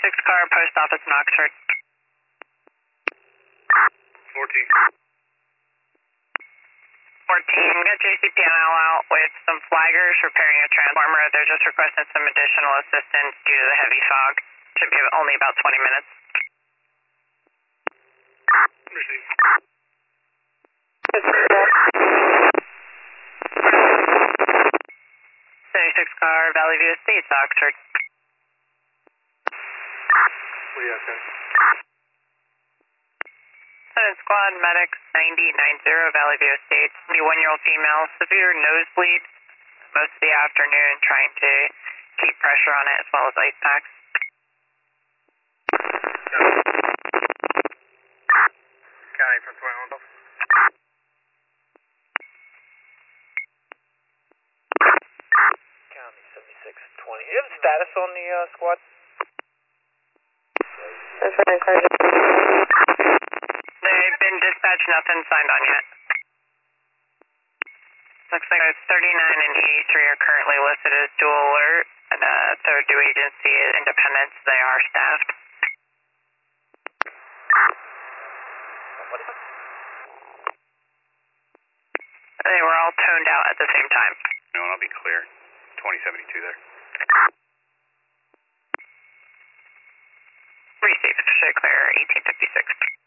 76 car, post office in Oxford. 14. 14, got JCPNL out with some flaggers repairing a transformer. They're just requesting some additional assistance due to the heavy fog. Should be only about 20 minutes. Received. 76 car, Valley View Estates, Oxford. What do you have, 10 squad, medics 9090 Valley View Estates. 21-year-old female, severe nosebleed. Most of the afternoon trying to keep pressure on it as well as ice packs. County from 21. County 7620. You have the status on the squad? They've been dispatched, nothing signed on yet. Looks like 39 and 83 are currently listed as dual alert, and third due agency is Independence. They are staffed. They were all toned out at the same time. No, I'll be clear. 2072 there. Received, should clear 1856.